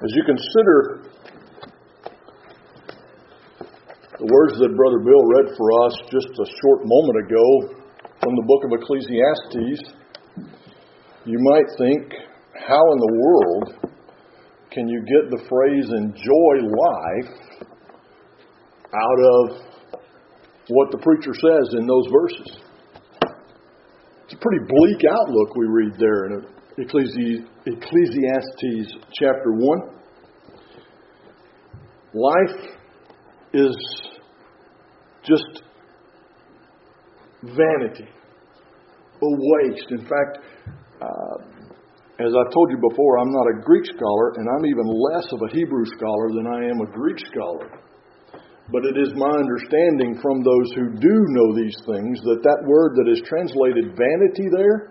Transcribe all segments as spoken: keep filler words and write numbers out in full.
As you consider the words that Brother Bill read for us just a short moment ago from the book of Ecclesiastes, you might think, how in the world can you get the phrase enjoy life out of what the preacher says in those verses? It's a pretty bleak outlook we read there in Ecclesi- Ecclesiastes chapter one. Life is just vanity, a waste. In fact, uh, as I told you before, I'm not a Greek scholar, and I'm even less of a Hebrew scholar than I am a Greek scholar. But it is my understanding from those who do know these things that that word that is translated vanity there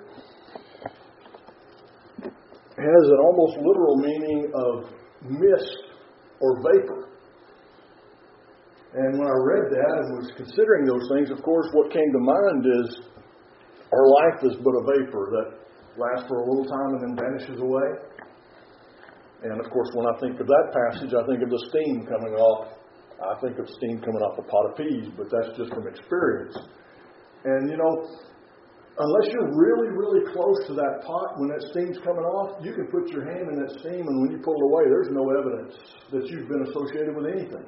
has an almost literal meaning of mist or vapor. And when I read that and was considering those things, of course, what came to mind is our life is but a vapor that lasts for a little time and then vanishes away. And of course, when I think of that passage, I think of the steam coming off. I think of steam coming off a pot of peas, but that's just from experience. And you know, unless you're really, really close to that pot when that steam's coming off, you can put your hand in that steam, and when you pull it away, there's no evidence that you've been associated with anything.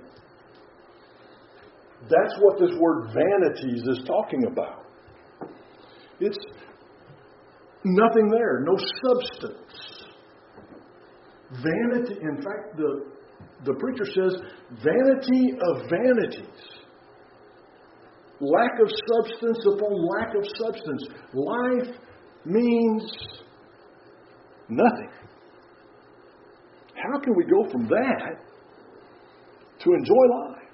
That's what this word vanities is talking about. It's nothing there, no substance. Vanity, in fact, the, the preacher says, vanity of vanities. Lack of substance upon lack of substance. Life means nothing. How can we go from that to enjoy life?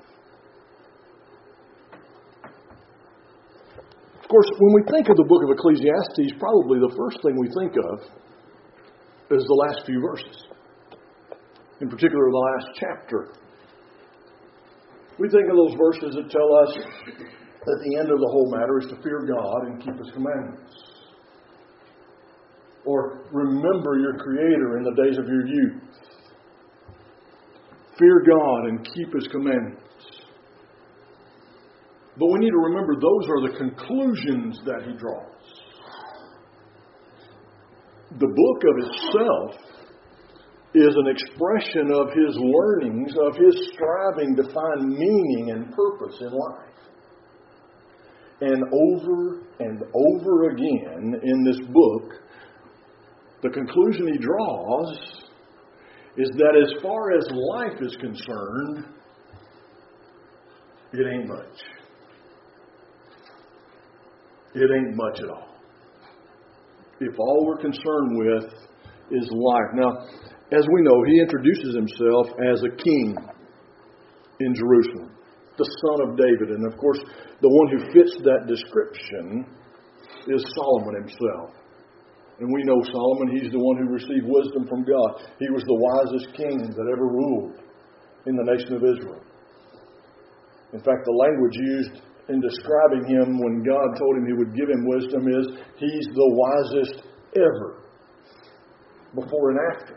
Of course, when we think of the book of Ecclesiastes, probably the first thing we think of is the last few verses. In particular, the last chapter. We think of those verses that tell us that the end of the whole matter is to fear God and keep His commandments. Or remember your Creator in the days of your youth. Fear God and keep His commandments. But we need to remember those are the conclusions that he draws. The book of itself is an expression of his learnings, of his striving to find meaning and purpose in life. And over and over again in this book, the conclusion he draws is that as far as life is concerned, it ain't much. It ain't much at all. If all we're concerned with is life. Now, as we know, he introduces himself as a king in Jerusalem, the son of David. And of course, the one who fits that description is Solomon himself. And we know Solomon, he's the one who received wisdom from God. He was the wisest king that ever ruled in the nation of Israel. In fact, the language used in describing him when God told him he would give him wisdom is, he's the wisest ever, before and after.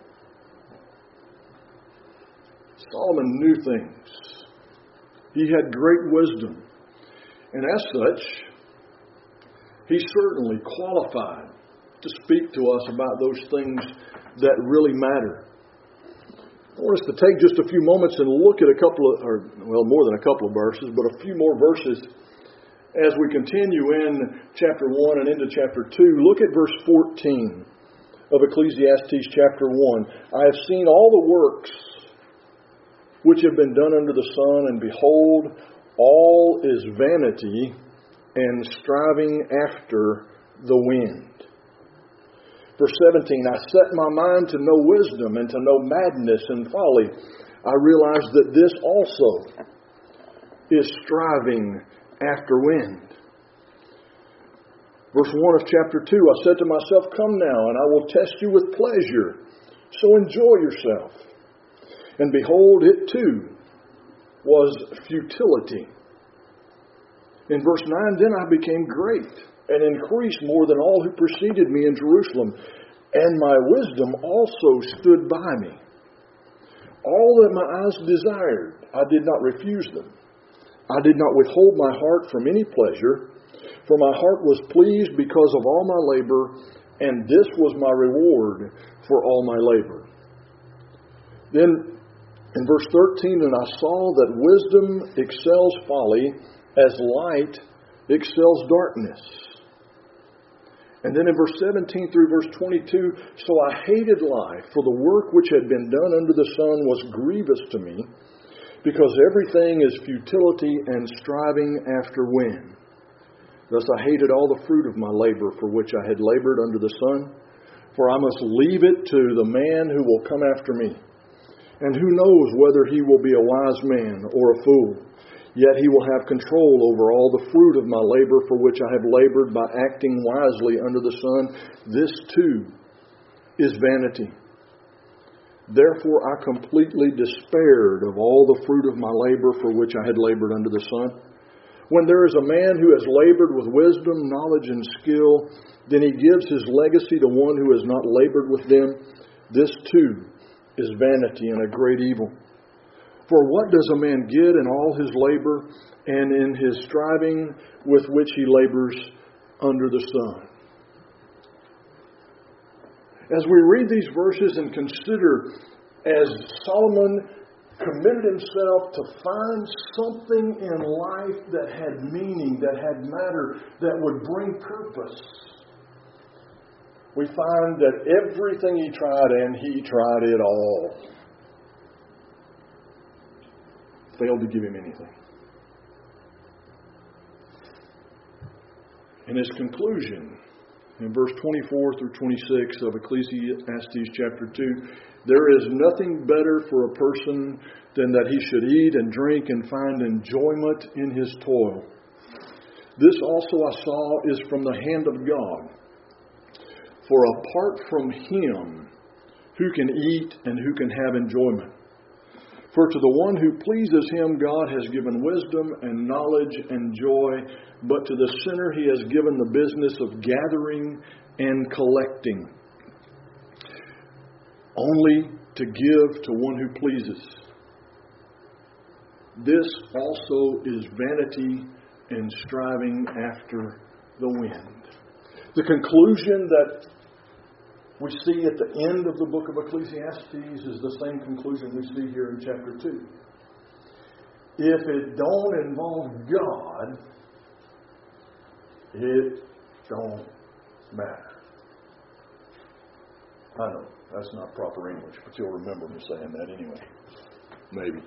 Solomon knew things. He had great wisdom. And as such, he's certainly qualified to speak to us about those things that really matter. I want us to take just a few moments and look at a couple of, or well, more than a couple of verses, but a few more verses as we continue in chapter one and into chapter two. Look at verse fourteen of Ecclesiastes chapter one. I have seen all the works which have been done under the sun, and behold, all is vanity and striving after the wind. Verse seventeen, I set my mind to know wisdom and to know madness and folly. I realize that this also is striving after wind. Verse one of chapter two, I said to myself, come now, and I will test you with pleasure. So enjoy yourself. And behold, it too was futility. In verse nine, then I became great and increased more than all who preceded me in Jerusalem. And my wisdom also stood by me. All that my eyes desired, I did not refuse them. I did not withhold my heart from any pleasure, for my heart was pleased because of all my labor, and this was my reward for all my labor. Then in verse thirteen, and I saw that wisdom excels folly, as light excels darkness. And then in verse seventeen through verse twenty-two, so I hated life, for the work which had been done under the sun was grievous to me, because everything is futility and striving after wind. Thus I hated all the fruit of my labor for which I had labored under the sun, for I must leave it to the man who will come after me. And who knows whether he will be a wise man or a fool? Yet he will have control over all the fruit of my labor for which I have labored by acting wisely under the sun. This too is vanity. Therefore I completely despaired of all the fruit of my labor for which I had labored under the sun. When there is a man who has labored with wisdom, knowledge, and skill, then he gives his legacy to one who has not labored with them. This too is vanity and a great evil. For what does a man get in all his labor and in his striving with which he labors under the sun? As we read these verses and consider as Solomon committed himself to find something in life that had meaning, that had matter, that would bring purpose, we find that everything he tried, and he tried it all, failed to give him anything. In his conclusion, in verse twenty-four through twenty-six of Ecclesiastes chapter two, there is nothing better for a person than that he should eat and drink and find enjoyment in his toil. This also I saw is from the hand of God. For apart from Him, who can eat and who can have enjoyment? For to the one who pleases Him, God has given wisdom and knowledge and joy, but to the sinner He has given the business of gathering and collecting, only to give to one who pleases. This also is vanity and striving after the wind. The conclusion that we see at the end of the book of Ecclesiastes is the same conclusion we see here in chapter two. If it don't involve God, it don't matter. I know, that's not proper English, but you'll remember me saying that anyway. Maybe.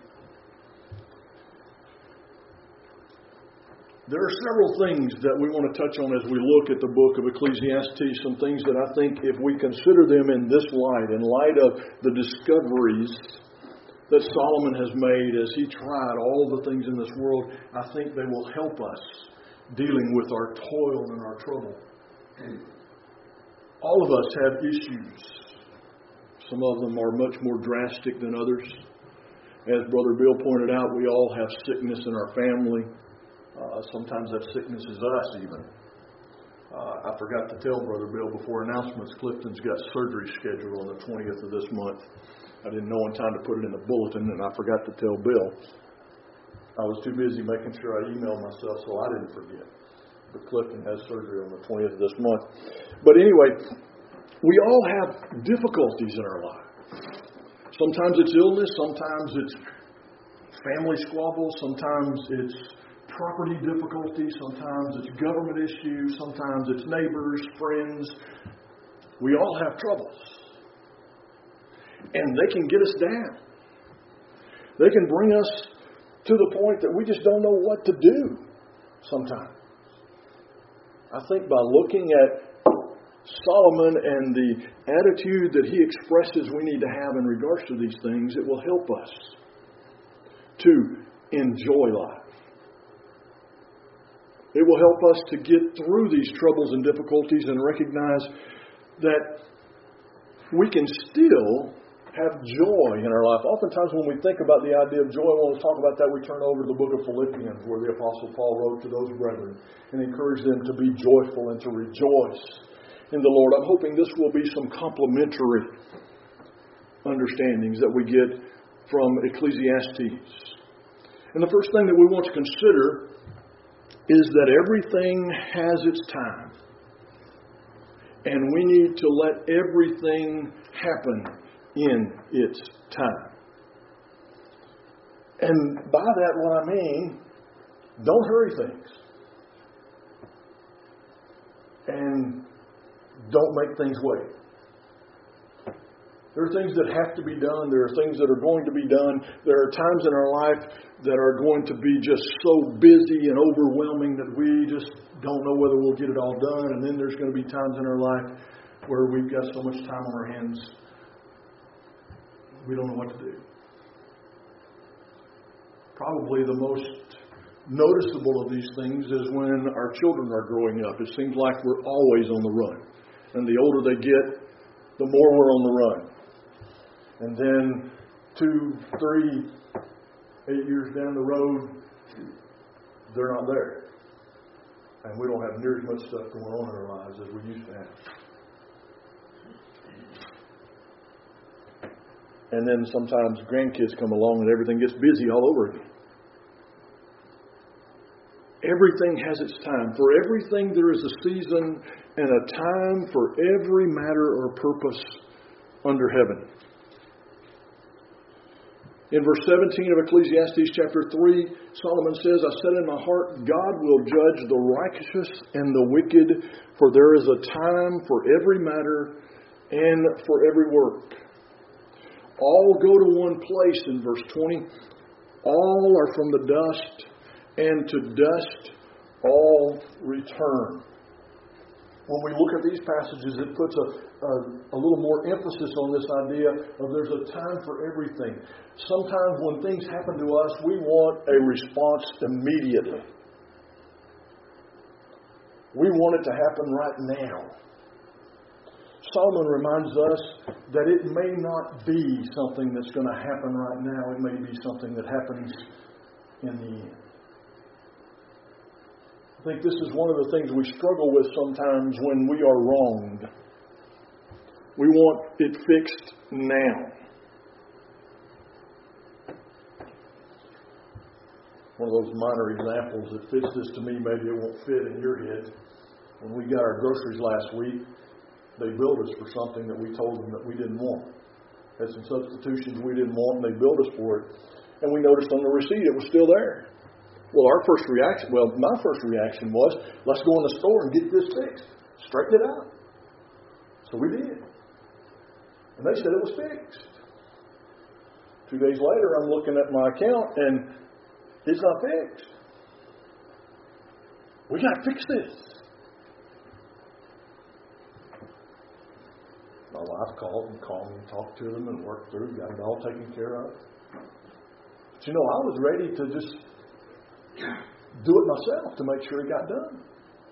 There are several things that we want to touch on as we look at the book of Ecclesiastes, some things that I think if we consider them in this light, in light of the discoveries that Solomon has made as he tried all the things in this world, I think they will help us dealing with our toil and our trouble. All of us have issues. Some of them are much more drastic than others. As Brother Bill pointed out, we all have sickness in our family. Uh, sometimes that sickness is us even. Uh, I forgot to tell Brother Bill before announcements, Clifton's got surgery scheduled on the twentieth of this month. I didn't know in time to put it in the bulletin, and I forgot to tell Bill. I was too busy making sure I emailed myself, so I didn't forget. But Clifton has surgery on the twentieth of this month. But anyway, we all have difficulties in our life. Sometimes it's illness, sometimes it's family squabbles, sometimes it's property difficulties, sometimes it's government issues, sometimes it's neighbors, friends. We all have troubles. And they can get us down. They can bring us to the point that we just don't know what to do sometimes. I think by looking at Solomon and the attitude that he expresses we need to have in regards to these things, it will help us to enjoy life. It will help us to get through these troubles and difficulties and recognize that we can still have joy in our life. Oftentimes when we think about the idea of joy, when we talk about that, we turn over to the book of Philippians, where the Apostle Paul wrote to those brethren and encouraged them to be joyful and to rejoice in the Lord. I'm hoping this will be some complementary understandings that we get from Ecclesiastes. And the first thing that we want to consider is that everything has its time. And we need to let everything happen in its time. And by that what I mean, don't hurry things. And don't make things wait. There are things that have to be done. There are things that are going to be done. There are times in our life that are going to be just so busy and overwhelming that we just don't know whether we'll get it all done. And then there's going to be times in our life where we've got so much time on our hands, we don't know what to do. Probably the most noticeable of these things is when our children are growing up. It seems like we're always on the run. And the older they get, the more we're on the run. And then two, three, eight years down the road, they're not there. And we don't have near as much stuff going on in our lives as we used to have. And then sometimes grandkids come along and everything gets busy all over again. Everything has its time. For everything there is a season and a time for every matter or purpose under heaven. In verse seventeen of Ecclesiastes chapter three, Solomon says, I said in my heart, God will judge the righteous and the wicked, for there is a time for every matter and for every work. All go to one place in verse twenty. All are from the dust, and to dust all return. When we look at these passages, it puts a, a, a little more emphasis on this idea of there's a time for everything. Sometimes when things happen to us, we want a response immediately. We want it to happen right now. Solomon reminds us that it may not be something that's going to happen right now. It may be something that happens in the end. I think this is one of the things we struggle with sometimes when we are wronged. We want it fixed now. One of those minor examples that fits this to me, maybe it won't fit in your head. When we got our groceries last week, they billed us for something that we told them that we didn't want. Had some substitutions we didn't want, and they billed us for it. And we noticed on the receipt it was still there. Well, our first reaction, well, my first reaction was, let's go in the store and get this fixed. Straighten it out. So we did. And they said it was fixed. Two days later, I'm looking at my account, and it's not fixed. We got to fix this. My wife called and called me and talked to them and worked through, got it all taken care of. But you know, I was ready to just do it myself to make sure it got done.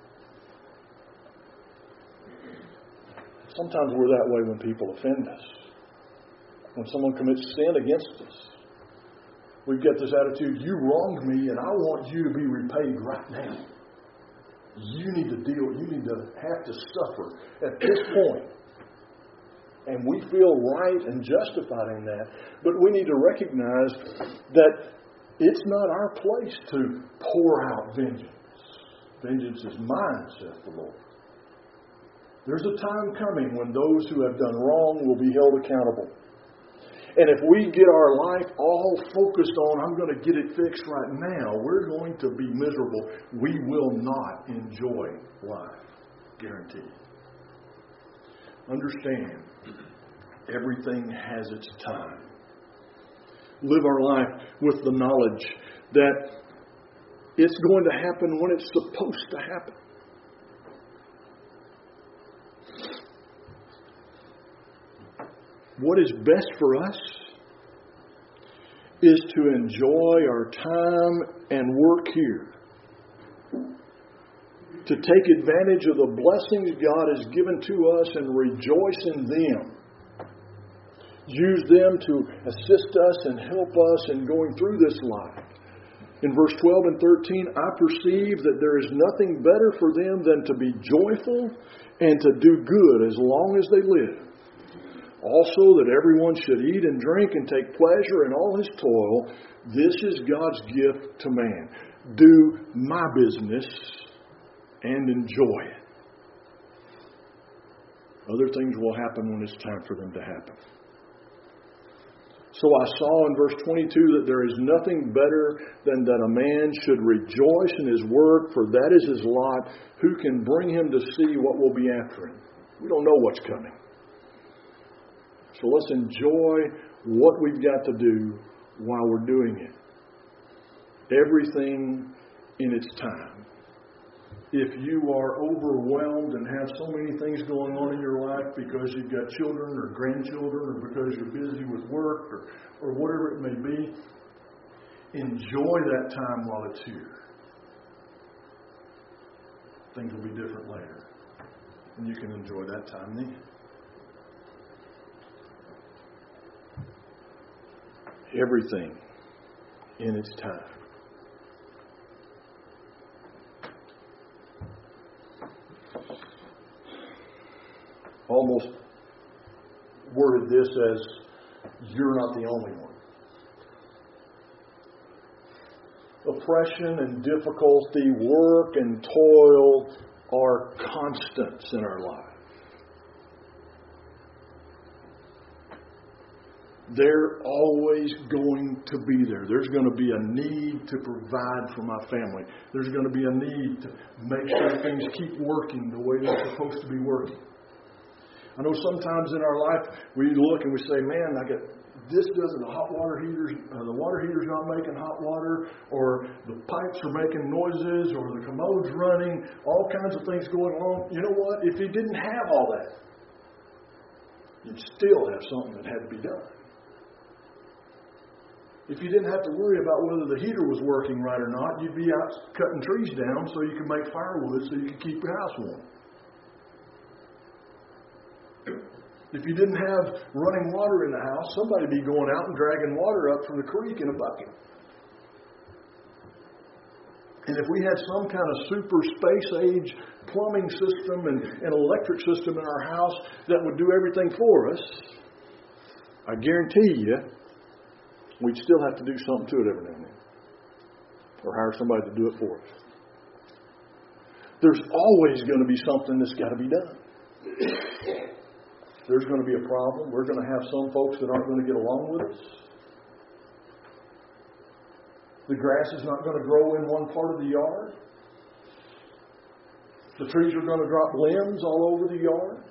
Sometimes we're that way when people offend us. When someone commits sin against us. We've got this attitude, you wronged me and I want you to be repaid right now. You need to deal, you need to have to suffer at this point. And we feel right and justified in that. But we need to recognize that it's not our place to pour out vengeance. Vengeance is mine, saith the Lord. There's a time coming when those who have done wrong will be held accountable. And if we get our life all focused on, I'm going to get it fixed right now, we're going to be miserable. We will not enjoy life. Guaranteed. Understand, everything has its time. Live our life with the knowledge that it's going to happen when it's supposed to happen. What is best for us is to enjoy our time and work here. To take advantage of the blessings God has given to us and rejoice in them. Use them to assist us and help us in going through this life. In verse twelve and thirteen, I perceive that there is nothing better for them than to be joyful and to do good as long as they live. Also that everyone should eat and drink and take pleasure in all his toil. This is God's gift to man. Do my business and enjoy it. Other things will happen when it's time for them to happen. So I saw in verse twenty-two that there is nothing better than that a man should rejoice in his work, for that is his lot. Who can bring him to see what will be after him? We don't know what's coming. So let's enjoy what we've got to do while we're doing it. Everything in its time. If you are overwhelmed and have so many things going on in your life because you've got children or grandchildren or because you're busy with work or, or whatever it may be, enjoy that time while it's here. Things will be different later. And you can enjoy that time then. Everything in its time. Almost worded this as, you're not the only one. Oppression and difficulty, work and toil are constants in our life. They're always going to be there. There's going to be a need to provide for my family. There's going to be a need to make sure things keep working the way they're supposed to be working. I know sometimes in our life we look and we say, man, I get this doesn't, the hot water heater's, uh, the water heater's not making hot water, or the pipes are making noises, or the commode's running, all kinds of things going on. You know what? If you didn't have all that, you'd still have something that had to be done. If you didn't have to worry about whether the heater was working right or not, you'd be out cutting trees down so you could make firewood so you could keep your house warm. If you didn't have running water in the house, somebody'd be going out and dragging water up from the creek in a bucket. And if we had some kind of super space age plumbing system and an electric system in our house that would do everything for us, I guarantee you, we'd still have to do something to it every now and then. Or hire somebody to do it for us. There's always going to be something that's got to be done. There's going to be a problem. We're going to have some folks that aren't going to get along with us. The grass is not going to grow in one part of the yard. The trees are going to drop limbs all over the yard.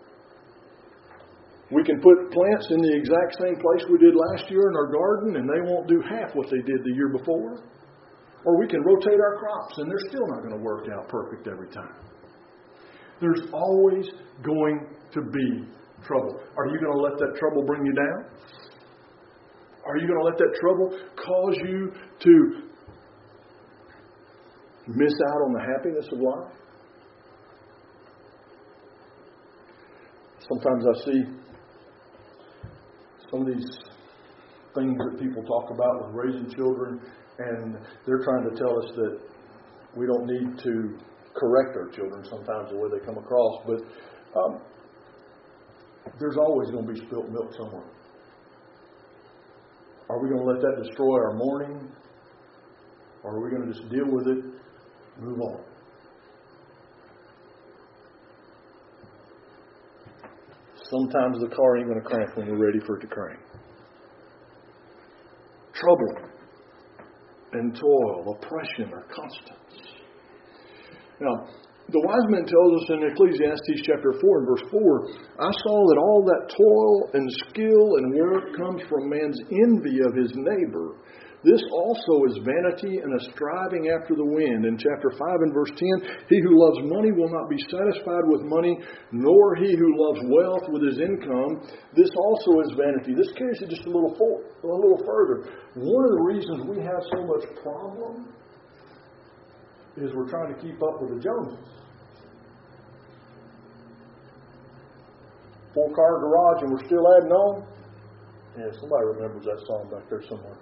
We can put plants in the exact same place we did last year in our garden, and they won't do half what they did the year before. Or we can rotate our crops, and they're still not going to work out perfect every time. There's always going to be trouble. Are you going to let that trouble bring you down? Are you going to let that trouble cause you to miss out on the happiness of life? Sometimes I see some of these things that people talk about with raising children, and they're trying to tell us that we don't need to correct our children sometimes the way they come across, but um, there's always going to be spilt milk somewhere. Are we going to let that destroy our morning? Or are we going to just deal with it, move on? Sometimes the car ain't going to crank when we're ready for it to crank. Trouble and toil, oppression are constants. Now, the wise man tells us in Ecclesiastes chapter four and verse four, I saw that all that toil and skill and work comes from man's envy of his neighbor. This also is vanity and a striving after the wind. In chapter five and verse ten, he who loves money will not be satisfied with money, nor he who loves wealth with his income. This also is vanity. This carries it just a little, for, a little further. One of the reasons we have so much problem is we're trying to keep up with the Joneses. Four-car garage and we're still adding on? Yeah, somebody remembers that song back there somewhere.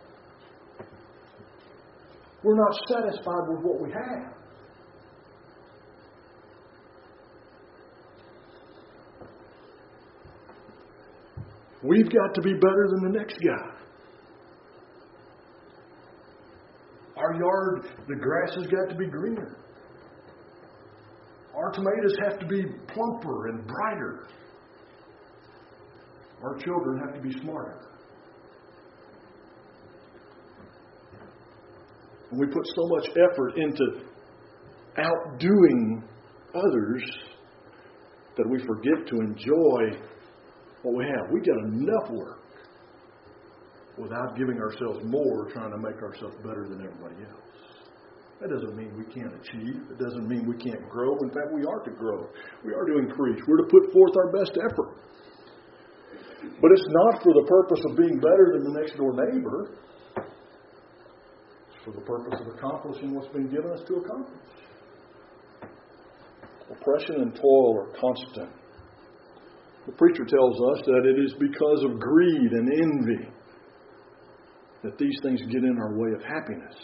We're not satisfied with what we have. We've got to be better than the next guy. Our yard, the grass has got to be greener. Our tomatoes have to be plumper and brighter. Our children have to be smarter. And we put so much effort into outdoing others that we forget to enjoy what we have. We got enough work without giving ourselves more, trying to make ourselves better than everybody else. That doesn't mean we can't achieve. It doesn't mean we can't grow. In fact, we are to grow. We are to increase. We're to put forth our best effort. But it's not for the purpose of being better than the next door neighbor. It's for the purpose of accomplishing what's been given us to accomplish. Oppression and toil are constant. The preacher tells us that it is because of greed and envy that these things get in our way of happiness.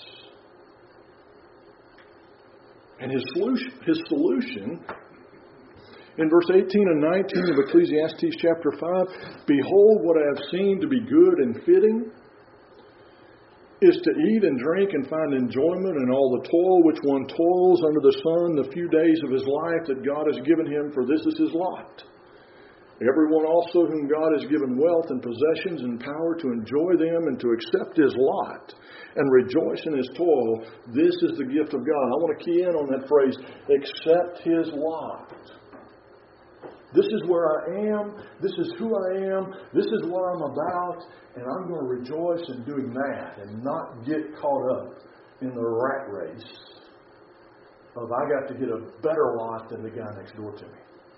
And his solution, his solution in verse eighteen and nineteen of Ecclesiastes chapter five, behold, what I have seen to be good and fitting is to eat and drink and find enjoyment in all the toil which one toils under the sun the few days of his life that God has given him, for this is his lot. Everyone also whom God has given wealth and possessions and power to enjoy them and to accept his lot and rejoice in his toil, this is the gift of God. I want to key in on that phrase, accept his lot. This is where I am. This is who I am. This is what I'm about. And I'm going to rejoice in doing that and not get caught up in the rat race of I got to get a better lot than the guy next door to me.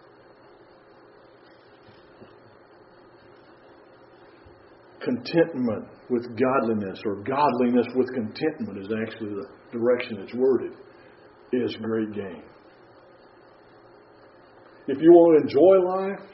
Contentment with godliness, or godliness with contentment is actually the direction it's worded, is great gain. If you want to enjoy life,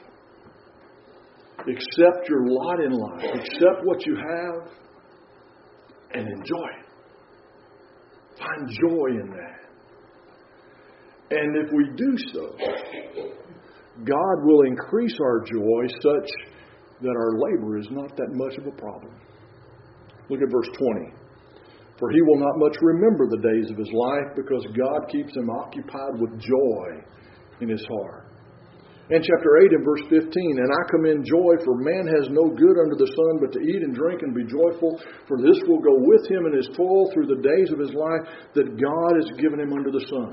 accept your lot in life. Accept what you have and enjoy it. Find joy in that. And if we do so, God will increase our joy such that our labor is not that much of a problem. Look at verse twenty. For he will not much remember the days of his life, because God keeps him occupied with joy in his heart. And chapter eight and verse fifteen, and I commend joy, for man has no good under the sun but to eat and drink and be joyful, for this will go with him in his toil through the days of his life that God has given him under the sun.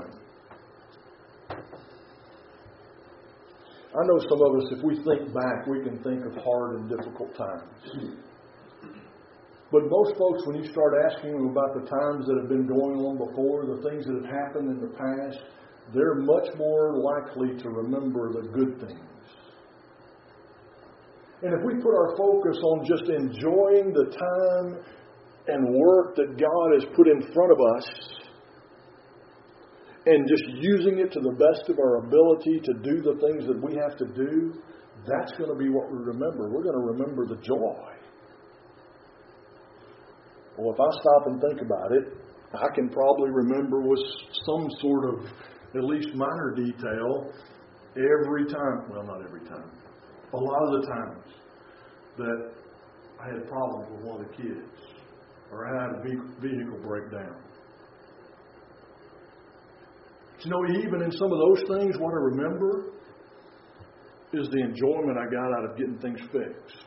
I know some of us, if we think back, we can think of hard and difficult times. But most folks, when you start asking them about the times that have been going on before, the things that have happened in the past, they're much more likely to remember the good things. And if we put our focus on just enjoying the time and work that God has put in front of us, and just using it to the best of our ability to do the things that we have to do, that's going to be what we remember. We're going to remember the joy. Well, if I stop and think about it, I can probably remember with some sort of at least minor detail every time, well, not every time, a lot of the times that I had problems with one of the kids or I had a vehicle break down. You know, even in some of those things, what I remember is the enjoyment I got out of getting things fixed.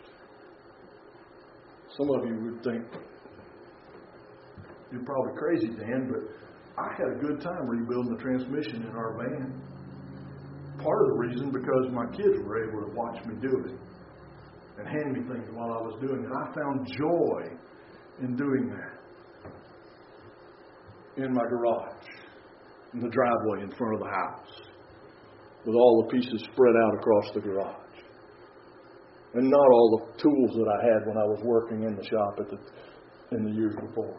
Some of you would think, you're probably crazy, Dan, but I had a good time rebuilding the transmission in our van. Part of the reason because my kids were able to watch me do it and hand me things while I was doing it. I found joy in doing that in my garage, in the driveway in front of the house, with all the pieces spread out across the garage. And not all the tools that I had when I was working in the shop at the, in the years before.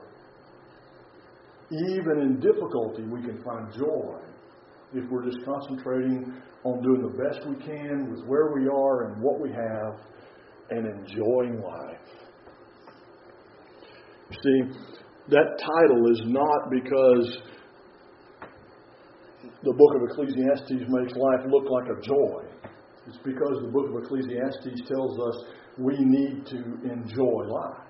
Even in difficulty, we can find joy if we're just concentrating on doing the best we can with where we are and what we have and enjoying life. You see, that title is not because the book of Ecclesiastes makes life look like a joy. It's because the book of Ecclesiastes tells us we need to enjoy life.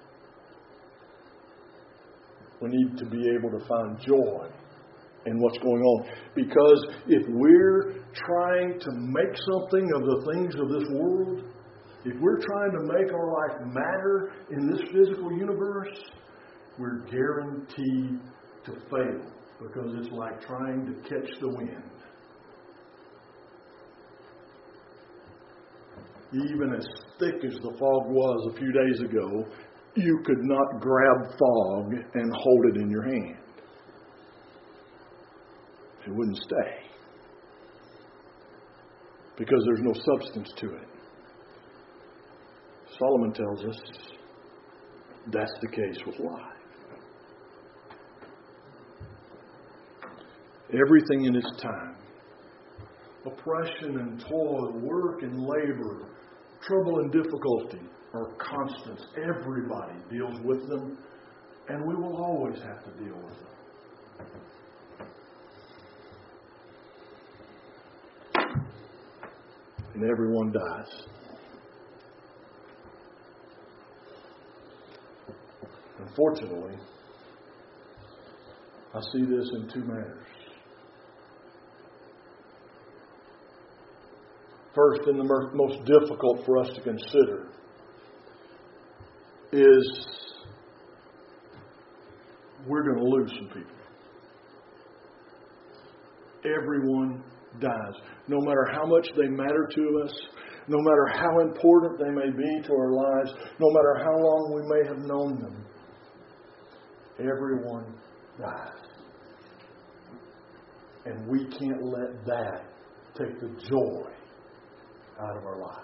We need to be able to find joy in what's going on. Because if we're trying to make something of the things of this world, if we're trying to make our life matter in this physical universe, we're guaranteed to fail. Because it's like trying to catch the wind. Even as thick as the fog was a few days ago, you could not grab fog and hold it in your hand. It wouldn't stay. Because there's no substance to it. Solomon tells us that's the case with life. Everything in its time. Oppression and toil, work and labor, trouble and difficulty are constants. Everybody deals with them, and we will always have to deal with them. And everyone dies. Unfortunately, I see this in two manners. First, and the most difficult for us to consider, is we're going to lose some people. Everyone dies. No matter how much they matter to us, no matter how important they may be to our lives, no matter how long we may have known them, everyone dies. And we can't let that take the joy out of our life.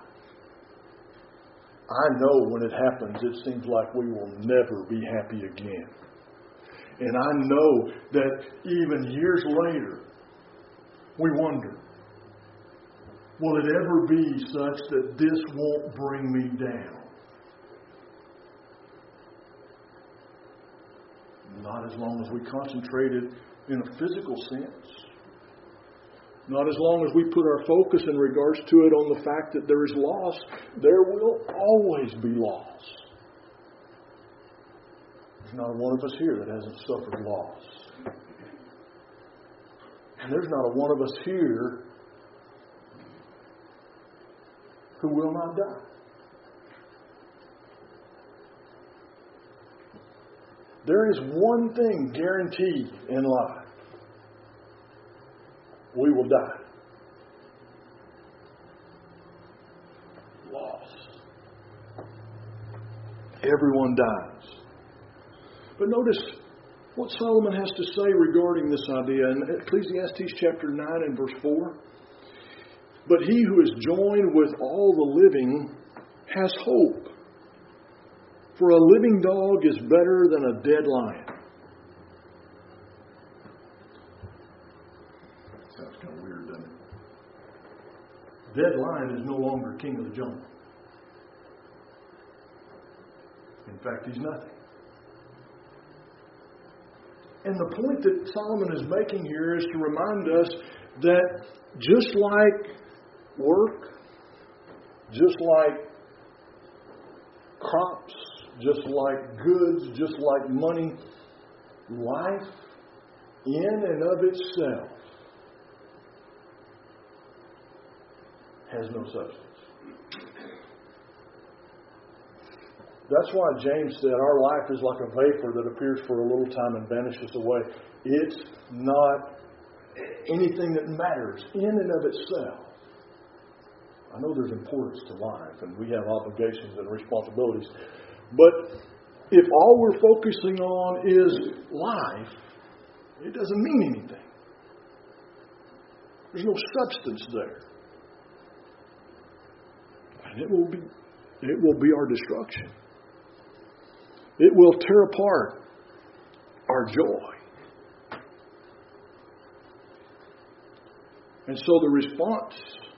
I know when it happens, it seems like we will never be happy again. And I know that even years later, we wonder, will it ever be such that this won't bring me down? Not as long as we concentrate it in a physical sense. Not as long as we put our focus in regards to it on the fact that there is loss. There will always be loss. There's not a one of us here that hasn't suffered loss. And there's not a one of us here who will not die. There is one thing guaranteed in life. We will die. Loss. Everyone dies. But notice what Solomon has to say regarding this idea in Ecclesiastes chapter nine and verse four. But he who is joined with all the living has hope. For a living dog is better than a dead lion. Sounds kind of weird, doesn't it? Dead lion is no longer king of the jungle. In fact, he's nothing. And the point that Solomon is making here is to remind us that just like work, just like crops, just like goods, just like money, life in and of itself has no substance. That's why James said our life is like a vapor that appears for a little time and vanishes away. It's not anything that matters in and of itself. I know there's importance to life and we have obligations and responsibilities. But if all we're focusing on is life, it doesn't mean anything. There's no substance there. And it will be, it will be our destruction. It will tear apart our joy. And so the response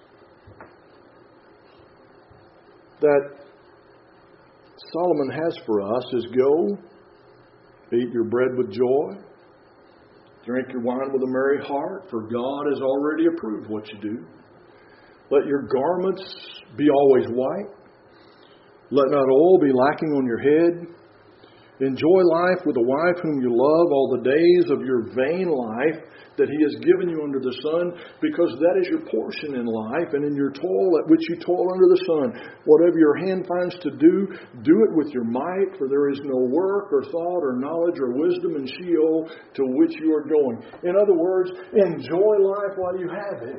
that Solomon has for us is go, eat your bread with joy, drink your wine with a merry heart, for God has already approved what you do. Let your garments be always white, Let not oil be lacking on your head. Enjoy life with a wife whom you love all the days of your vain life that He has given you under the sun, because that is your portion in life and in your toil at which you toil under the sun. Whatever your hand finds to do, do it with your might, for there is no work or thought or knowledge or wisdom in Sheol to which you are going. In other words, enjoy life while you have it,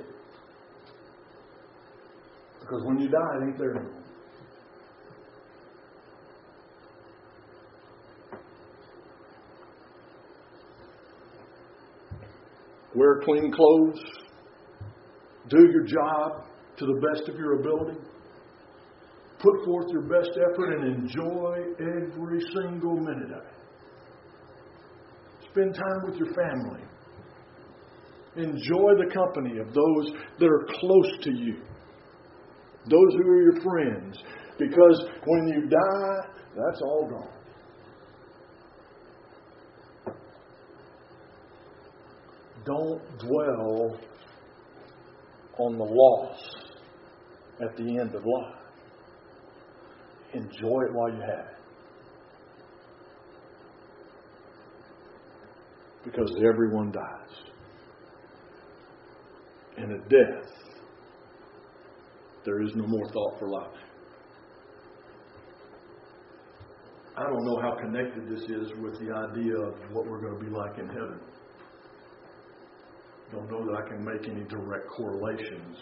because when you die, it ain't there anymore. Wear clean clothes. Do your job to the best of your ability. Put forth your best effort and enjoy every single minute of it. Spend time with your family. Enjoy the company of those that are close to you. Those who are your friends. Because when you die, that's all gone. Don't dwell on the loss at the end of life. Enjoy it while you have it. Because everyone dies. And at death, there is no more thought for life. I don't know how connected this is with the idea of what we're going to be like in heaven. Don't know that I can make any direct correlations.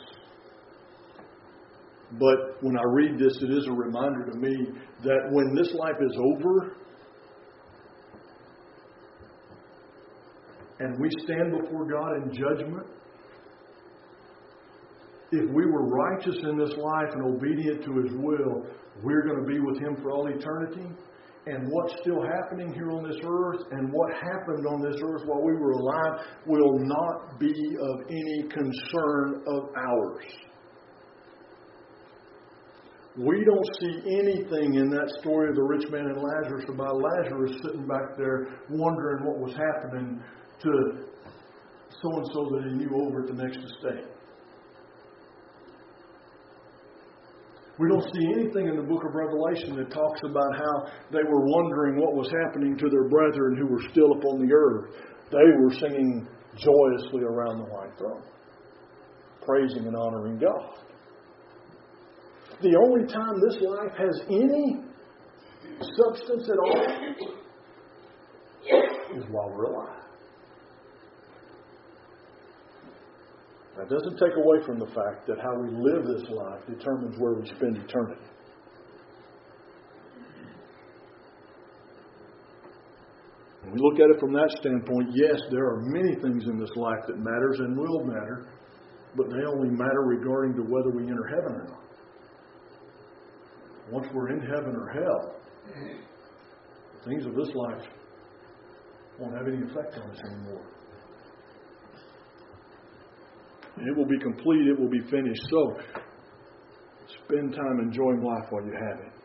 But when I read this, it is a reminder to me that when this life is over and we stand before God in judgment, if we were righteous in this life and obedient to His will, we're going to be with Him for all eternity. And what's still happening here on this earth and what happened on this earth while we were alive will not be of any concern of ours. We don't see anything in that story of the rich man and Lazarus about Lazarus sitting back there wondering what was happening to so-and-so that he knew over at the next estate. We don't see anything in the book of Revelation that talks about how they were wondering what was happening to their brethren who were still upon the earth. They were singing joyously around the white throne, praising and honoring God. The only time this life has any substance at all is while we're alive. That doesn't take away from the fact that how we live this life determines where we spend eternity. When we look at it from that standpoint, yes, there are many things in this life that matters and will matter, but they only matter regarding to whether we enter heaven or not. Once we're in heaven or hell, the things of this life won't have any effect on us anymore. It will be complete. It will be finished. So, spend time enjoying life while you have it.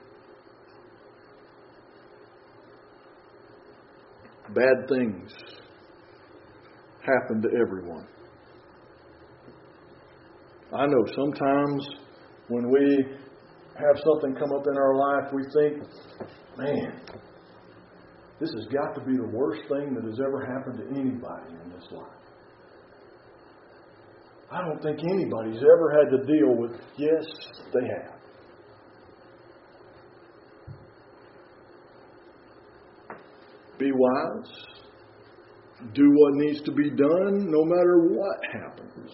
Bad things happen to everyone. I know sometimes when we have something come up in our life, we think, man, this has got to be the worst thing that has ever happened to anybody in this life. I don't think anybody's ever had to deal with, yes, they have. Be wise. Do what needs to be done no matter what happens.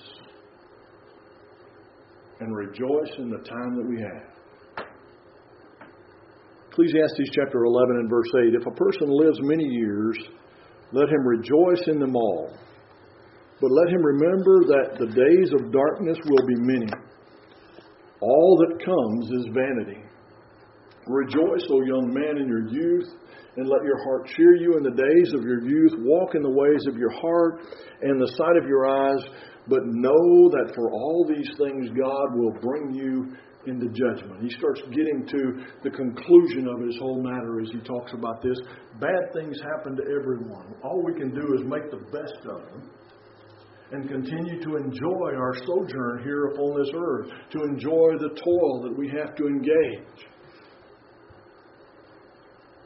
And rejoice in the time that we have. Ecclesiastes chapter eleven and verse eight. If a person lives many years, let him rejoice in them all. But let him remember that the days of darkness will be many. All that comes is vanity. Rejoice, O young man, in your youth, and let your heart cheer you in the days of your youth. Walk in the ways of your heart and the sight of your eyes, but know that for all these things God will bring you into judgment. He starts getting to the conclusion of his whole matter as he talks about this. Bad things happen to everyone. All we can do is make the best of them and continue to enjoy our sojourn here upon this earth, to enjoy the toil that we have to engage.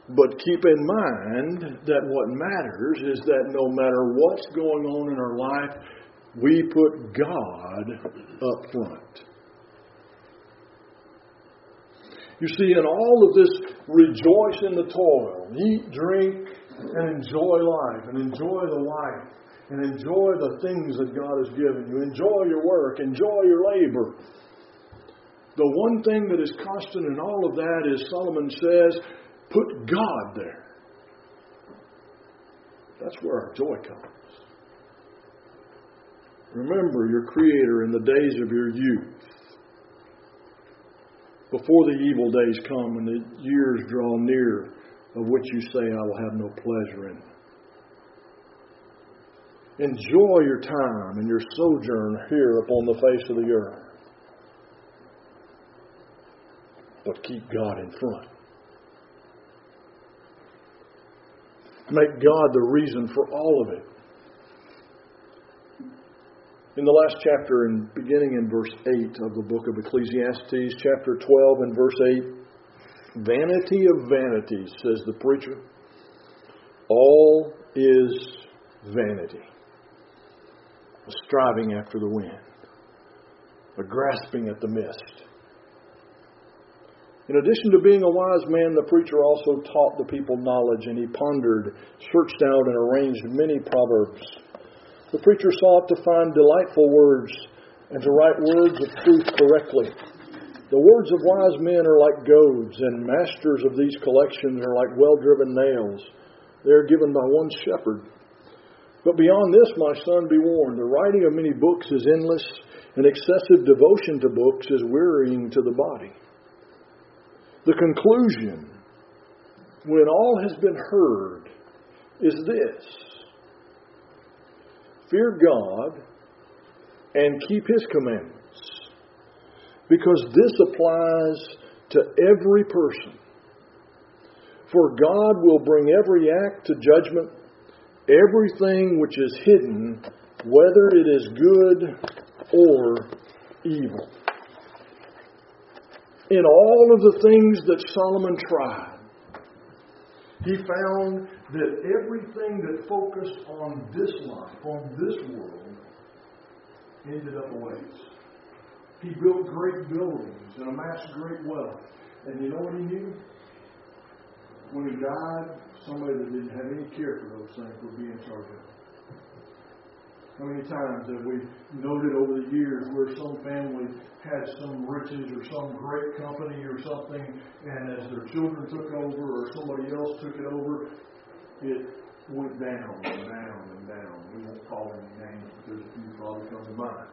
But keep in mind that what matters is that no matter what's going on in our life, we put God up front. You see, in all of this, rejoice in the toil. Eat, drink, and enjoy life, and enjoy the wife, and enjoy the things that God has given you. Enjoy your work. Enjoy your labor. The one thing that is constant in all of that is, Solomon says, put God there. That's where our joy comes. Remember your Creator in the days of your youth, before the evil days come and the years draw near, of which you say, I will have no pleasure in them. Enjoy your time and your sojourn here upon the face of the earth. But keep God in front. Make God the reason for all of it. In the last chapter, and beginning in verse eight of the book of Ecclesiastes, chapter twelve and verse eight, vanity of vanities, says the preacher, all is vanity. A striving after the wind, a grasping at the mist. In addition to being a wise man, the preacher also taught the people knowledge, and he pondered, searched out, and arranged many proverbs. The preacher sought to find delightful words and to write words of truth correctly. The words of wise men are like goads, and masters of these collections are like well-driven nails. They are given by one shepherd. But beyond this, my son, be warned. The writing of many books is endless, and excessive devotion to books is wearying to the body. The conclusion, when all has been heard, is this: fear God and keep His commandments, because this applies to every person. For God will bring every act to judgment, everything which is hidden, whether it is good or evil. In all of the things that Solomon tried, he found that everything that focused on this life, on this world, ended up a waste. He built great buildings and amassed great wealth. And you know what he knew? When he died, somebody that didn't have any care for those things would be in charge of them. How many times have we noted over the years where some family had some riches or some great company or something, and as their children took over or somebody else took it over, it went down and down and down. We won't call any names, but there's a few probably come to mind.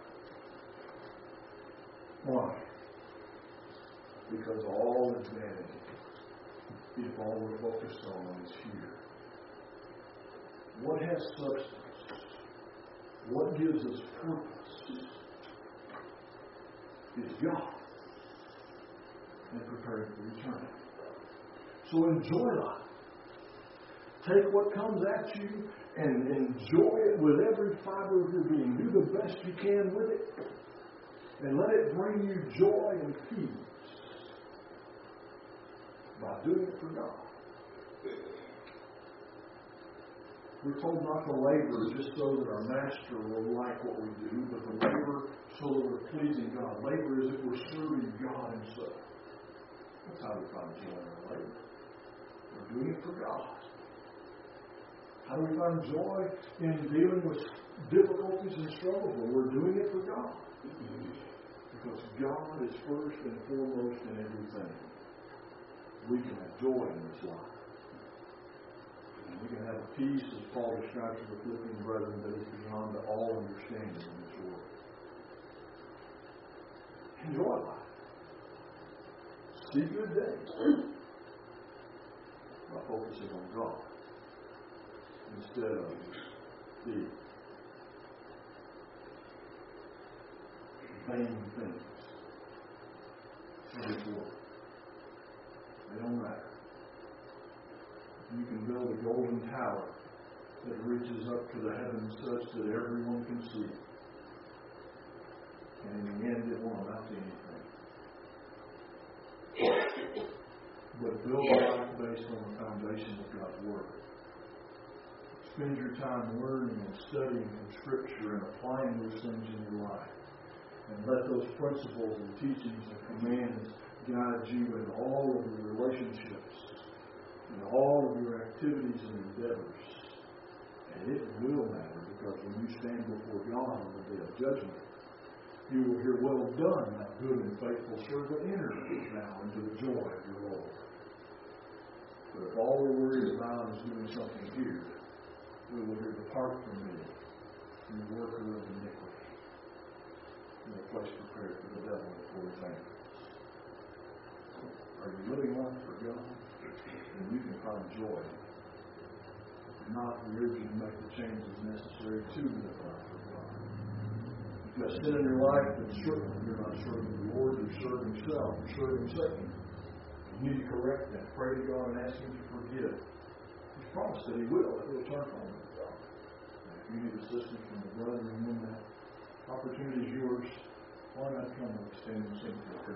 Why? Because all is vanity. If all we're focused on is here. What has substance? What gives us purpose is God and preparing for eternity. So enjoy life. Take what comes at you and enjoy it with every fiber of your being. Do the best you can with it. And let it bring you joy and peace by doing it for God. We're told not to labor just so that our master will like what we do, but to labor so that we're pleasing God. Labor is if we're serving God Himself. That's how we find joy in our labor. We're doing it for God. How do we find joy in dealing with difficulties and struggles? Well, we're doing it for God. Because God is first and foremost in everything. We can have joy in this life. And we can have a peace, as Paul describes to the Philippian brethren, that is beyond all understanding in this world. Enjoy life. See good days. By focusing on God instead of the vain things of this world. They don't matter. You can build a golden tower that reaches up to the heavens such that everyone can see it. And in the end, it won't amount to anything. but build a life based on the foundation of God's Word. Spend your time learning and studying from Scripture and applying those things in your life. And let those principles and teachings and commands guide you in all of your relationships, in all of your activities and endeavors. And it will matter, because when you stand before God on the day of judgment, you will hear, "Well done, thou good and faithful servant, enter now into the joy of your Lord." But if all we're worried about is doing something here, we will hear, "Depart from me, you worker of iniquity," in a place prepared for the devil before his anger. Are you living life for God? Then you can find joy. If not, we urge you to make the changes necessary to live life for God. If you have sin in your life, then certainly you're not serving the Lord, you're serving self, you're serving Satan. You need to correct that. Pray to God and ask Him to forgive. He's promised that He will, that He'll turn from you. If you need assistance from the brethren in that, opportunity is yours. Why not come and stand and sing for